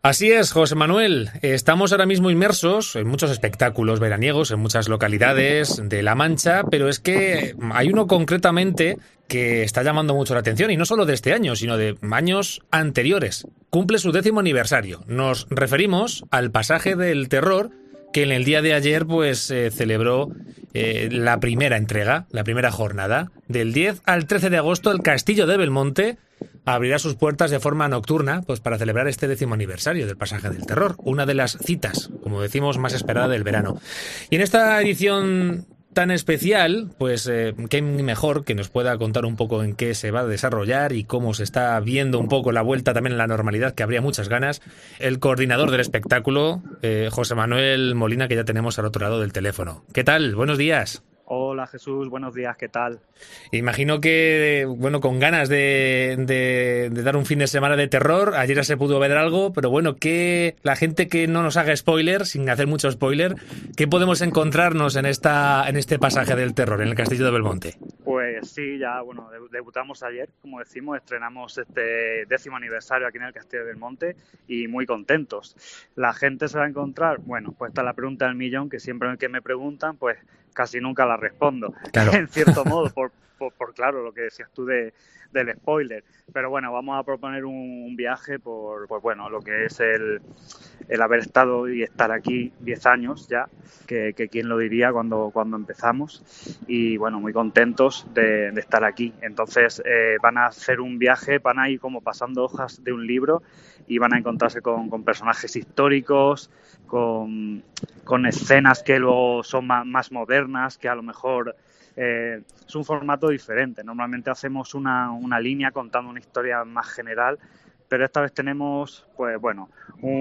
Así es, José Manuel. Estamos ahora mismo inmersos en muchos espectáculos veraniegos, en muchas localidades de La Mancha, pero es que hay uno concretamente que está llamando mucho la atención, y no solo de este año, sino de años anteriores. Cumple su 10º aniversario. Nos referimos al Pasaje del Terror, que en el día de ayer pues celebró la primera entrega, la primera jornada. Del 10 al 13 de agosto, el Castillo de Belmonte abrirá sus puertas de forma nocturna, pues para celebrar este 10º aniversario del Pasaje del Terror, una de las citas, como decimos, más esperada del verano. Y en esta edición tan especial, pues qué mejor que nos pueda contar un poco en qué se va a desarrollar y cómo se está viendo un poco la vuelta también en la normalidad, que habría muchas ganas, el coordinador del espectáculo, José Manuel Molina, que ya tenemos al otro lado del teléfono. ¿Qué tal? Buenos días. Hola Jesús, buenos días, ¿qué tal? Imagino que, bueno, con ganas de dar un fin de semana de terror. Ayer ya se pudo ver algo, pero bueno, que la gente que no nos haga spoiler, sin hacer mucho spoiler, ¿qué podemos encontrarnos en este Pasaje del Terror, en el Castillo de Belmonte? Pues sí, ya, bueno, debutamos ayer, como decimos, estrenamos este 10º aniversario aquí en el Castillo del Monte y muy contentos. ¿La gente se va a encontrar? Bueno, pues está la pregunta del millón, que siempre que me preguntan, pues casi nunca la respondo, Claro. en cierto modo, por claro, lo que decías tú del spoiler. Pero bueno, vamos a proponer un viaje por bueno, lo que es el haber estado y estar aquí 10 años ya, que quién lo diría cuando empezamos, y bueno, muy contentos de estar aquí. Entonces van a hacer un viaje, van a ir como pasando hojas de un libro y van a encontrarse con personajes históricos, con escenas que luego son más modernas, que a lo mejor es un formato diferente. Normalmente hacemos una línea contando una historia más general, pero esta vez tenemos, pues bueno,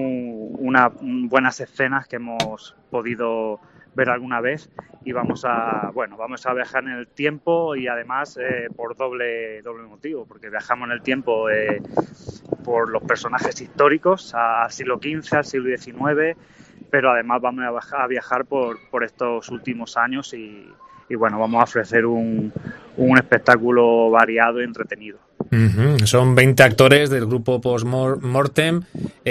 buenas escenas que hemos podido ver alguna vez, y vamos a viajar en el tiempo, y además por doble motivo, porque viajamos en el tiempo por los personajes históricos al siglo XV, al siglo XIX, pero además vamos a viajar por estos últimos años, y bueno, vamos a ofrecer un espectáculo variado y entretenido. Uh-huh. Son 20 actores del grupo Post-Mortem,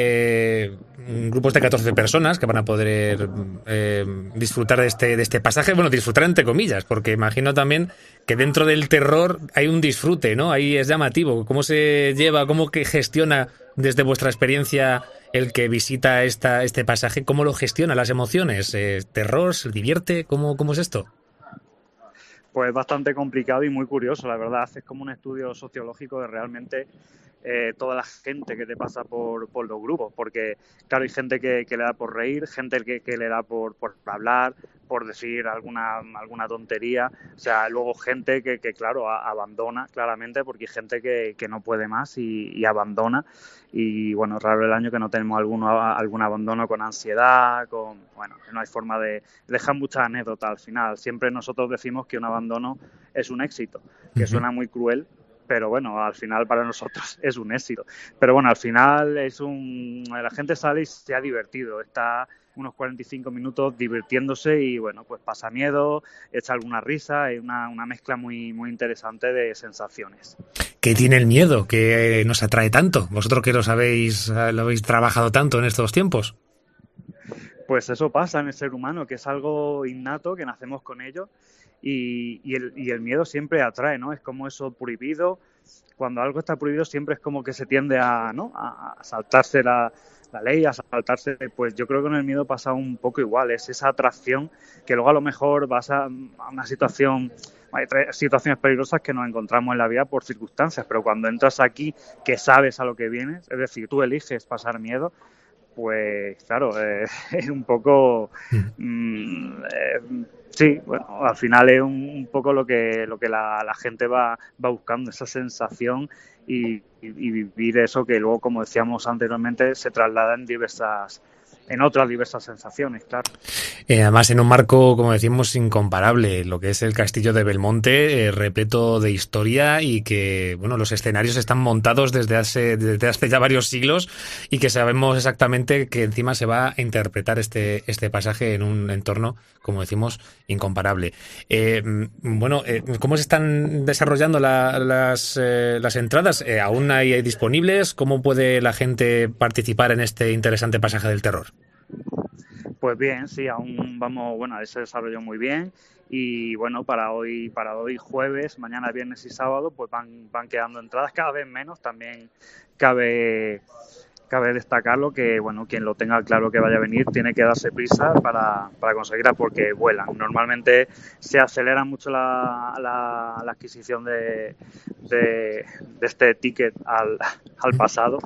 grupos de 14 personas que van a poder disfrutar de este pasaje. Bueno, disfrutar entre comillas, porque imagino también que dentro del terror hay un disfrute, ¿no? Ahí es llamativo. ¿Cómo se lleva, cómo que gestiona desde vuestra experiencia el que visita este pasaje? ¿Cómo lo gestiona las emociones? ¿Terror? ¿Se divierte? ¿Cómo es esto? Pues bastante complicado y muy curioso, la verdad. Haces como un estudio sociológico de realmente toda la gente que te pasa por los grupos, porque claro, hay gente que le da por reír, gente que le da por hablar, por decir alguna tontería, o sea, luego gente que claro, abandona claramente, porque hay gente que no puede más y abandona, y bueno, raro el año que no tenemos algún abandono con ansiedad, bueno, no hay forma de dejar muchas anécdotas al final. Siempre nosotros decimos que un abandono es un éxito, que suena muy cruel, pero bueno, al final para nosotros es un éxito. Pero bueno, al final la gente sale y se ha divertido, está unos 45 minutos divirtiéndose, y bueno, pues pasa miedo, echa alguna risa, es una mezcla muy, muy interesante de sensaciones. ¿Qué tiene el miedo que nos atrae tanto? Vosotros que lo habéis trabajado tanto en estos tiempos. Pues eso pasa en el ser humano, que es algo innato, que nacemos con ello, y el miedo siempre atrae, ¿no? Es como eso prohibido. Cuando algo está prohibido siempre es como que se tiende a saltarse la ley, a saltarse. Pues yo creo que con el miedo pasa un poco igual, es esa atracción que luego a lo mejor vas a una situación. Hay situaciones peligrosas que nos encontramos en la vida por circunstancias, pero cuando entras aquí, que sabes a lo que vienes, es decir, tú eliges pasar miedo, pues claro, es un poco sí, bueno, al final es un poco lo que la gente va buscando, esa sensación, y vivir eso que luego, como decíamos anteriormente, se traslada en diversas en otras diversas sensaciones, claro. Además, en un marco, como decimos, incomparable, lo que es el Castillo de Belmonte, repleto de historia y que, bueno, los escenarios están montados desde hace ya varios siglos y que sabemos exactamente que encima se va a interpretar este pasaje en un entorno, como decimos, incomparable. ¿Cómo se están desarrollando las entradas? ¿Aún hay disponibles? ¿Cómo puede la gente participar en este interesante pasaje del terror? Pues bien, sí, aún vamos, bueno, se desarrolló muy bien y bueno, para hoy jueves, mañana viernes y sábado, pues van quedando entradas cada vez menos. También cabe destacarlo que, bueno, quien lo tenga claro que vaya a venir tiene que darse prisa para conseguirla porque vuelan. Normalmente se acelera mucho la adquisición de este ticket al pasado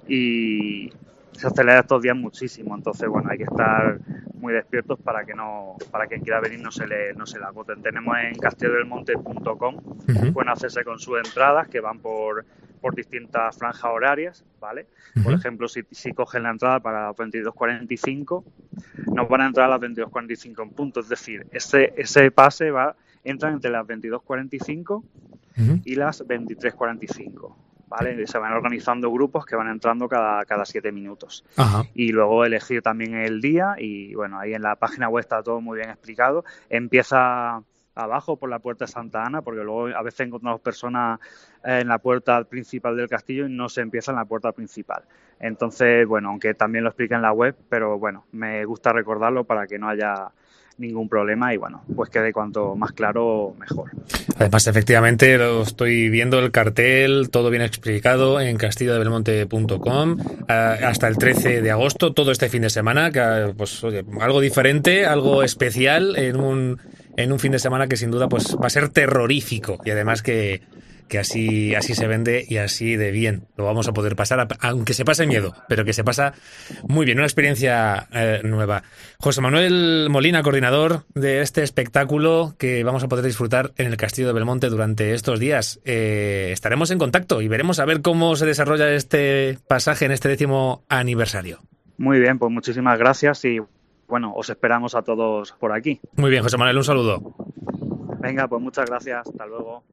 y se acelera estos días muchísimo. Entonces, bueno, hay que estar muy despiertos para quien quiera venir no se le agoten. Tenemos en castillodelmonte.com, pueden hacerse con sus entradas que van por distintas franjas horarias, ¿vale? Por ejemplo, si cogen la entrada para las 22:45, nos van a entrar a las 22:45 en punto. Es decir, ese pase entra entre las 22:45 y las 23:45. ¿Vale? Se van organizando grupos que van entrando cada 7 minutos. Ajá. Y luego elegir también el día y, bueno, ahí en la página web está todo muy bien explicado. Empieza abajo por la puerta de Santa Ana, porque luego a veces encontramos personas en la puerta principal del castillo y no se empieza en la puerta principal. Entonces, bueno, aunque también lo explica en la web, pero bueno, me gusta recordarlo para que no haya ningún problema y bueno, pues quede cuanto más claro mejor. Además, efectivamente, lo estoy viendo el cartel, todo bien explicado en castillodelmonte.com hasta el 13 de agosto, todo este fin de semana, que, pues, oye, algo diferente, algo especial en un fin de semana que sin duda pues va a ser terrorífico y además que así se vende y así de bien lo vamos a poder pasar, aunque se pase miedo, pero que se pasa muy bien, una experiencia nueva. José Manuel Molina, coordinador de este espectáculo que vamos a poder disfrutar en el Castillo de Belmonte durante estos días. Estaremos en contacto y veremos a ver cómo se desarrolla este pasaje en este 10º aniversario. Muy bien, pues muchísimas gracias y bueno, os esperamos a todos por aquí. Muy bien, José Manuel, un saludo. Venga, pues muchas gracias, hasta luego.